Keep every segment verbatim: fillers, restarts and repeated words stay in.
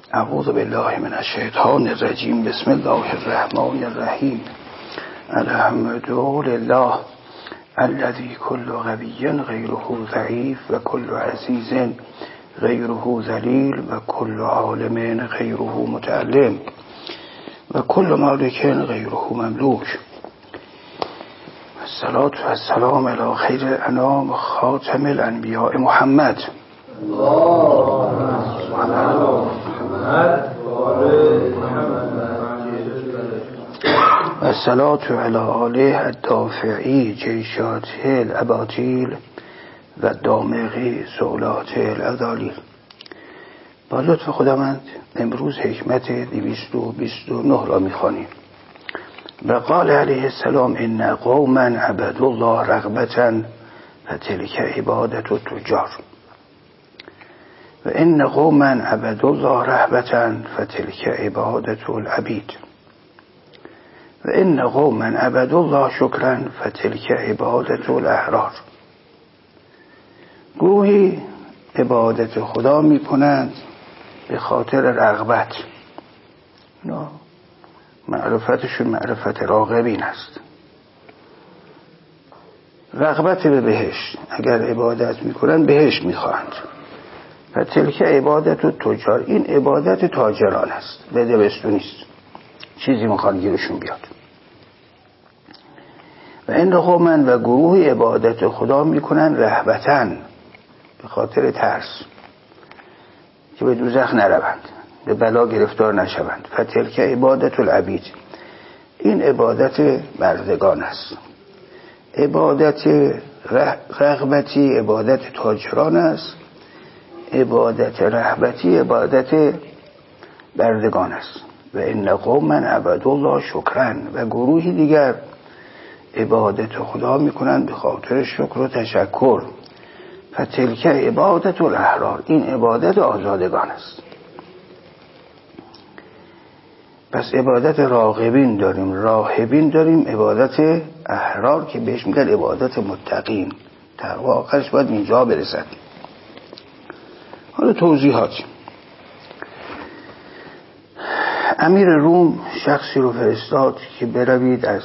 اعوذ بالله من الشیطان الرجیم. بسم الله الرحمن الرحیم. الحمد لله الذي كل قوی غیره ضعیف و کل عزیز غیره ذلیل و کل عالم غیره متعلم و کل مالک غیره مملوک. الصلاة والسلام علی خیر الانام خاتم الانبیاء محمد. و الصلاة علی آله الدافعی جیشات الاباطیل و دامغی سولات العذالیل. با لطف خداوند امروز حکمت دویست و بیست و نه را می‌خوانیم. و قال علیه السلام ان قوما عبدوا الله رغبة فتلك عبادة التجار و ان قوما عبدوا الله رهبة فتلك عبادة العبید و ان قوما عبدوا الله شکرا فتلك عبادة الاحرار. گروهی عبادت خدا می کنند به خاطر رغبت. نه معرفتشون معرفت راغبین است. رغبت به بهشت، اگر عبادت میکنن بهشت میخواهند. و تلک عبادت و تجار، این عبادت تاجران است، بده بستو نیست، چیزی میخوان گیرشون بیاد. و این قومن و گروه عبادت خدا میکنن رهبتن، به خاطر ترس که به دوزخ نروند، به بلا گرفتار نشوند. فتلک عبادت العبید، این عبادت بردگان است. عبادت رغبتی عبادت تاجران است، عبادت رهبتی عبادت بردگان است. و ان قوما عبدوا الله شکرا، و گروهی دیگر عبادت خدا میکنند به خاطر شکر و تشکر. فتلک عبادت الاحرار، این عبادت آزادگان است. پس عبادت راغبین داریم، راهبین داریم، عبادت احرار که بهش میگن عبادت متقین. تقوا آخرش باید اینجا برسد. حالا توضیحات. امیر روم شخصی رو فرستاد که بروید از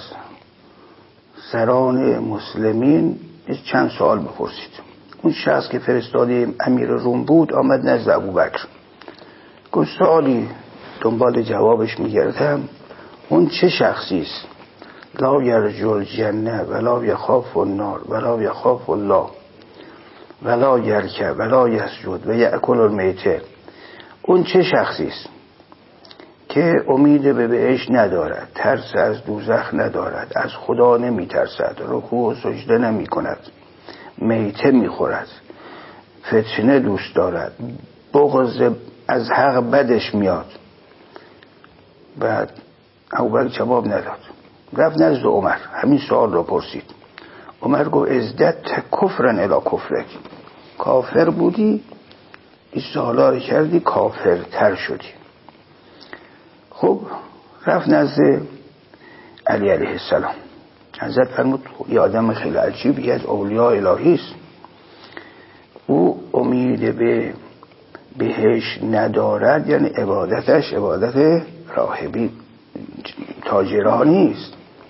سران مسلمین چند سوال بپرسید. اون شخص که فرستاده امیر روم بود آمد نزد ابوبکر، گفت سوالی دنبال جوابش میگردم. اون چه شخصی است؟ لا یرجو الجنه ولا یخاف النار ولا یخاف الله ولا یرکع ولا یسجد و یأکل المیته. اون چه شخصی است که امید به بهشت ندارد، ترس از دوزخ ندارد، از خدا نمیترسد، رکوع و سجده نمی کند، میته میخورد، فتنه دوست دارد، بغض از حق بدش میاد. بعد ابوبکر جواب نداد، رفت نزد عمر، همین سوال را پرسید. عمر گفت ازددت کفرا الی کفرک، کافر بودی این سوالا رو کردی کافرتر شدی. خب رفت نزد علی علیه السلام. حضرت فرمود یه آدم خیلی عجیبی از اولیاء الهی است، او امید به بهش ندارد، یعنی عبادتش عبادت راهبی تاجرانی است،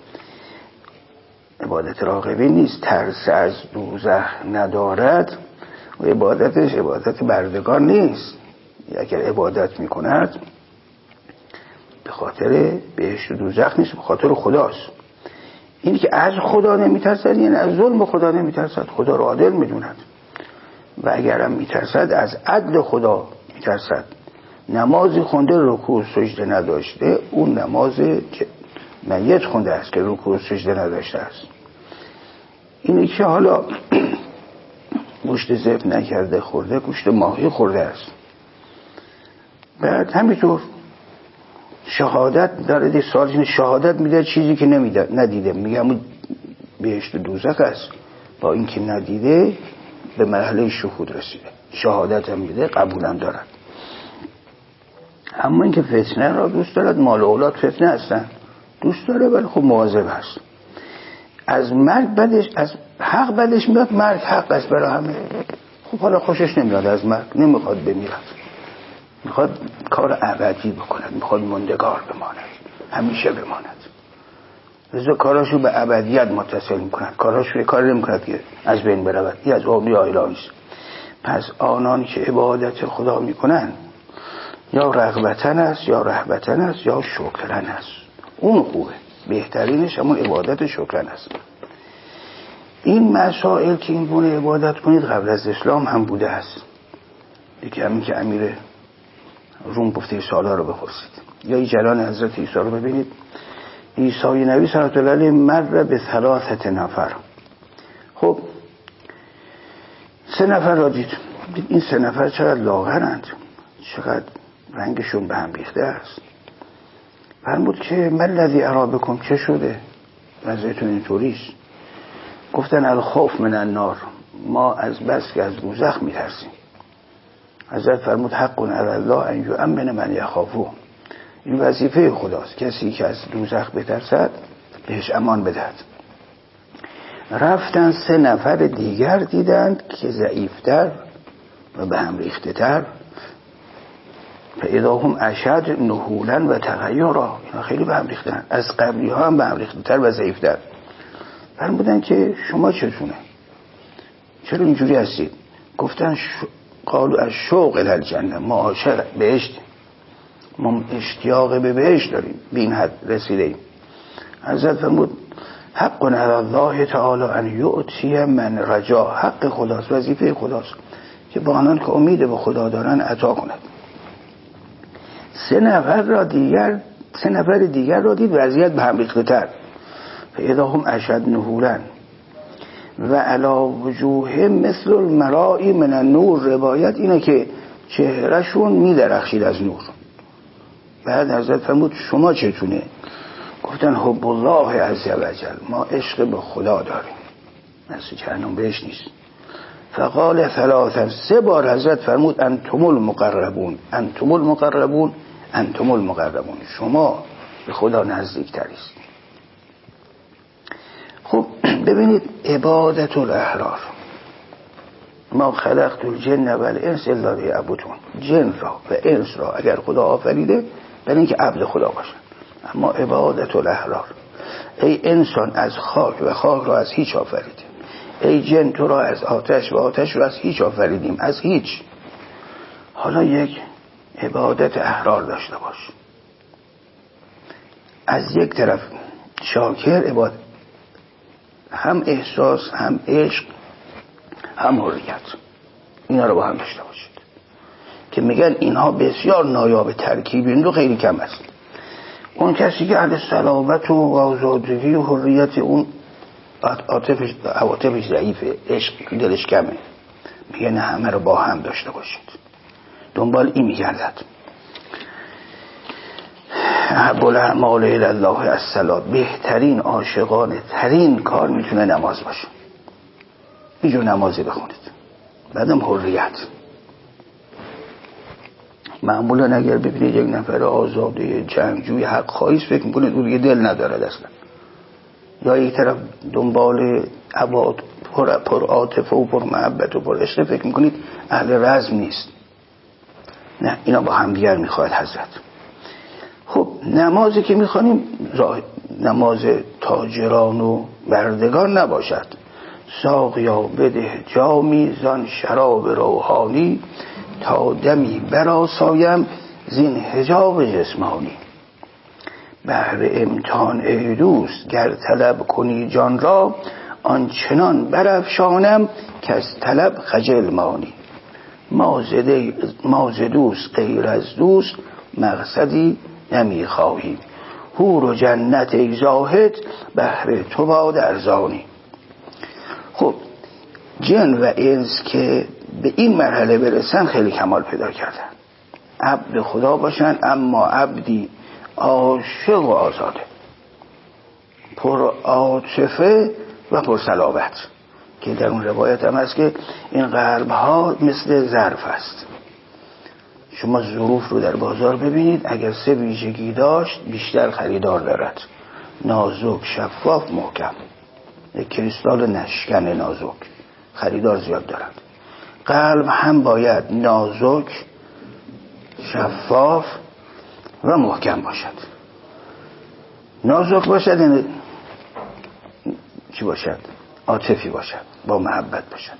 عبادت راغبی نیست. ترس از دوزخ ندارد و عبادتش عبادت بردگان نیست. اگر عبادت میکند به خاطر بهشت و دوزخ نیست، به خاطر خداست. اینی که از خدا نمیترسد یعنی از ظلم خدا نمیترسد، خدا رو عادل میدوند. و اگرم میترسد از عدل خدا میترسد. نمازی خونده رکوع سجده نداشته، اون نمازی که میت خونده است که رکوع سجده نداشته است. اینی که حالا گوشت ذبح نکرده خورده، گوشت ماهی خورده است. بعد همینطور شهادت داره، سوال اینه شهادت میده چیزی که نمیده ندیده، میگه همون بهشت و دوزخ است، با اینکه ندیده به مرحله شهود رسیده، شهادت هم میده، قبولم دارد. اما اینکه فتنه را دوست دارد، مال و اولاد فتنه هستن، دوست داره ولی خب مواظب هست. از مرگ بدش، از حق بدش میاد، مرگ حق است برای همه. خب حالا خوشش نمیاد از مرگ، نمیخواد بمیرد، میخواد کار ابدی بکند، میخواد موندگار بماند، همیشه بماند. لذا کاراشو به ابدیت متصل میکند، کاراشو کار نمیکند که از بین برود. این از اولیاء الهی است. پس آنانی که عبادت خدا میکنن یا رغبتن است یا رهبتن است یا شکرن است. اون خوبه، بهترینش همون عبادت شکرن است. این مسائل که این گونه عبادت کنید قبل از اسلام هم بوده است. یکی همین که امیر روم گفته سالا رو بپرسید، یا این جلال حضرت عیسی رو ببینید. عیسی نبی صلی الله علیه مر به ثلاثه نفر. خب سه نفر را دید. این سه نفر چقدر لاغرند، چقدر رنگشون به هم ریخته است. فرمود که من الذی اری بکم، چه شده وضعیتون اینطوریست؟ گفتن الخوف من النار، ما از بس که از دوزخ میترسیم. حضرت فرمود حق علی الله ان یؤمن من یخافه، این وظیفه خداست، کسی که از دوزخ بترسد بهش امان بدهد. رفتن سه نفر دیگر دیدند که ضعیفتر و به هم ریخته تر، فاذا هم اشد نحولا و تغیرا، اینا خیلی به هم ریختن، از قبلی ها هم به هم ریخته تر و ضعیفتر. فرمودن که شما چتونه، چرا اینجوری هستید؟ گفتن ش... قالوا از شوق الجنه، ما عاشق بهشت، ما اشتیاق به بهشت داریم، به این حد رسیدیم. حضرت فرمود حق علی الله تعالی ان یؤتی من رجا، حق خداست، وظیفه خداست که با آنان که امید به خدا دارن عطا کند. سه نفر را دیگر سه نفر دیگر را دید وضعیت به هم ریخته تر، فاذا هم اشد نحولا و علی وجوه مثل المرائی من النور. روایت اینه که چهرهشون میدرخشید از نور. بعد حضرت فرمود شما چتونه؟ گفتن حب الله عز و جل، ما عشق به خدا داریم، مثل جهنم بهش نیست. فقال ثلاثا، سه بار حضرت فرمود انتم المقربون، انتم المقربون، انتم المقربون، شما به خدا نزدیکترید. خب ببینید عبادت الاحرار، ما خلقت الجن و الانس الا لیعبدون، جن را و انس را اگر خدا آفریده برای اینکه عبد خدا باشن. اما عبادت الاحرار، ای انسان از خاک و خاک را از هیچ آفریده، ای جن تو را از آتش و آتش را از هیچ آفریدیم، از هیچ. حالا یک عبادت احرار داشته باش، از یک طرف شاکر عبادت، هم احساس هم عشق هم حریت، اینا رو با هم داشته باشید که میگن اینها بسیار نایاب، ترکیب این دو خیلی کم است. اون کسی که اهل سلامت و آزادگی و حریت، اون عاطفش عواطفش ضعیفه، عشق دلش کمه، میگه نه همه رو با هم داشته باشید. دنبال این میگردد. احب الاعمال الی الله الصلاة، بهترین عاشقانه ترین کار میتونه نماز باشه. اینجور نمازی بخونید. بعدم حریت. معمولا اگر ببینید یک نفر آزاده جنگجوی حق خواهیست فکر میکنید اون دیگه دل ندارد اصلا، یا یک طرف دنبال عباد پر, پر عاطفه و پر محبت و پر عشق فکر میکنید اهل رزم نیست. نه، اینا با هم دیگر میخواهد حضرت. خب نمازی که میخوانیم نماز تاجران و بردگان نباشد. ساقیا بده جامی زان شراب روحانی، تا دمی برآسایم زین حجاب جسمانی. بهر امتحان ای دوست گر طلب کنی جان را، آنچنان برافشانم که از طلب خجل مانی. ما ز دوست غیر از دوست مقصدی نمی خواهیم، حور و جنت ای زاهد بهر تو باد ارزانی. خب جن و انس که به این مرحله برسن خیلی کمال پیدا کردن، عبد خدا باشن، اما عبدی عاشق و آزاده، پر عاطفه و پر صلابت، که در اون روایت هم هست که این قلب ها مثل ظرف است. شما ظروف رو در بازار ببینید، اگر سه ویژگی داشت بیشتر خریدار دارد: نازک، شفاف، محکم. یک کریستال نشکن نازک خریدار زیاد دارد. قلب هم باید نازک، شفاف و محکم باشد. نازک باشد یعنی چی باشد؟ عاطفی باشد، با محبت باشد.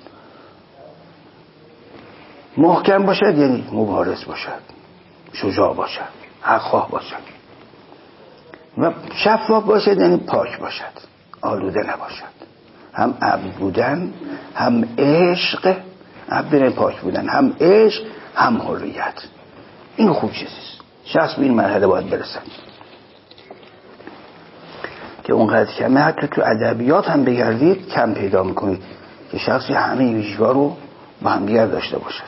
محکم باشد یعنی مبارز باشد، شجاع باشد، حق‌خواه باشد. و شفاف باشد یعنی پاک باشد، آلوده نباشد. هم عبد بودن، هم عشق، عبد پاک بودن، هم عشق، هم حریت. این خوب چیزیست. شخص به این مرحله باید برسد که اونقدر کمه. حتی تو ادبیات هم بگردید کم پیدا میکنید که شخصی همه ویژگی‌ها رو با هم دیگر داشته باشد.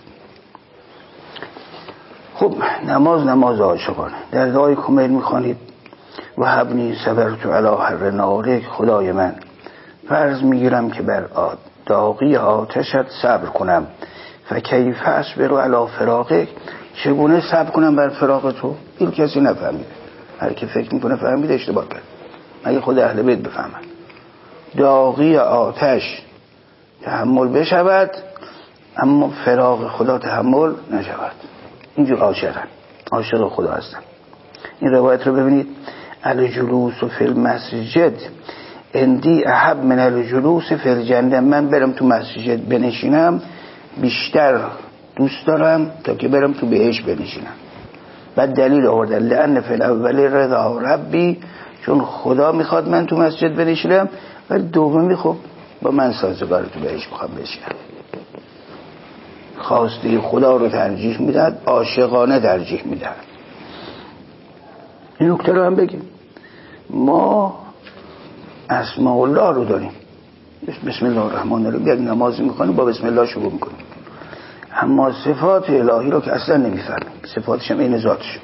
خب نماز نماز عاشقانه. در دعای کمیل میخوانید و حبنی صبرت علی حر نارک، خدای من فرض میگیرم که بر داغی آتشت صبر کنم. فکیف اصبر علی فراقک، چگونه صبر کنم بر فراق تو؟ این کسی نفهمیده. هر کی فکر میکنه فهمیده اشتباه کرد. مگه خود اهل بیت بفهمن داغی آتش تحمل بشود اما فراق خدا تحمل نشود؟ اینجور عاشقن، عاشق خدا هستن. این روایت رو ببینید. الجلوس فی المسجد اندی احب من الجلوس فی الجنه، من برم تو مسجد بنشینم بیشتر دوست دارم تا که برم تو بهشت بنشینم. بعد دلیل آوردن لأن فی الاول رضا ربی، چون خدا میخواد من تو مسجد بنشینم، ولی دومی خب با من سازگار تو بهشت میخوام بنشینم. خواسته خدا رو ترجیح میداد، عاشقانه ترجیح میداد. این نکته رو هم بگیم. ما اسماء الله رو داریم، بسم الله الرحمن الرحیم، یک نمازی میکنیم با بسم الله شروع میکنیم، اما صفات الهی رو که اصلا نمیفهمیم، صفاتش هم این ذاتش،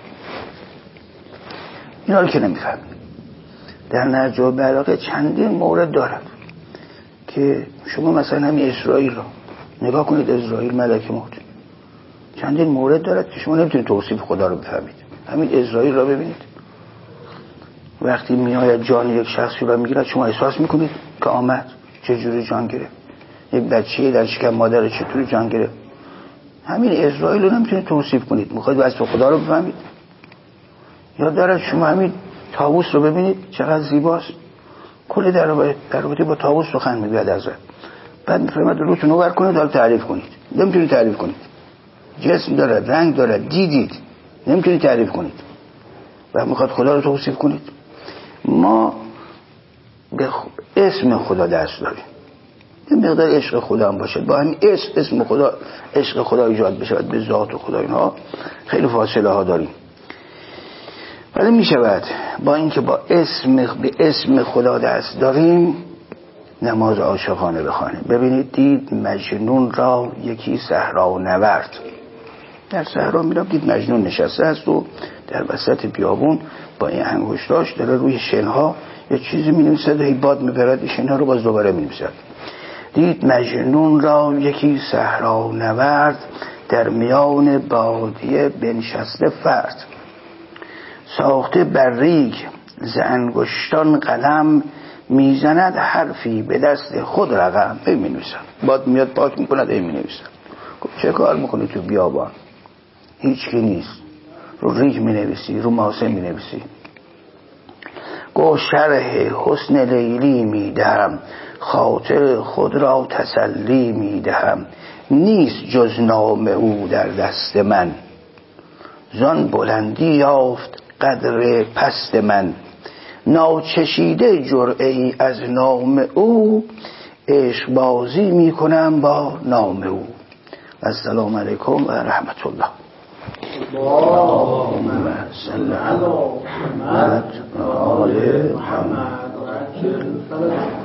اینا رو که نمیفهمیم. در نهج البلاغه چندین مورد دارد که شما مثلا همین اسرائیل رو نگاه کنید، اسرائیل ملک موت، چندین مورد دارد که شما نمیتونید توصیف خدا رو بفهمید. همین اسرائیل رو ببینید، وقتی میآید جان یک شخصی رو میگیرد شما احساس میکنید که آمد، چجوری جان گرفت، یک بچه در شکم مادر چطوری جان گرفت. همین اسرائیل رو نمیتونید توصیف کنید. میخواید وصف خدا رو بفهمید؟ یا دارد شما همین طاووس رو ببینید چقدر زیباست، کلی در رابطه با طاووس سخن میگوید ازت، بعد میفرماید روتون رو ور کنید حالا تعریف کنید. نمیتونید تعریف کنید. جسم داره، رنگ داره، دیدید، نمیتونید تعریف کنید. و میخواد خدا رو توصیف کنید. ما به اسم خدا دست داریم، یه مقدار عشق خدا هم باشه، با همین اسم اسم خدا، عشق خدا ایجاد بشه به ذات خدا، اینها خیلی فاصله ها داریم. ولی میشود با اینکه با اسم به اسم خدا دست داریم نماز عاشقانه بخوانیم. ببینید دید مجنون را یکی صحرا نورد، در صحرا میرم دید مجنون نشسته است و در وسط بیابون با این انگشتاش داره روی شنها یه چیزی می‌نویسد، هی باد میبرد این شنها رو باز دوباره می‌نویسد. دید مجنون را یکی صحرا نورد، در میان بادیه بنشسته فرد. ساخته بر ریگ ز انگشتان قلم، میزند حرفی به دست خود رقم. هی می‌نویسد، باد میاد پاک میکند، هی می‌نویسد. چه کار میکنی تو بیابان؟ هیچ کی نیست، رو ریگ می نویسی، رو ماسه می نویسی. گو شرح حسن لیلی می دهم، خاطر خود را تسلی می دهم. نیست جز نام او در دست من، زان بلندی یافت قدر پست من. ناچشیده جرعه ای از نام او، عشق بازی می کنم با نام او. السلام علیکم و رحمت الله. اللهم صل علی محمد و آل محمد.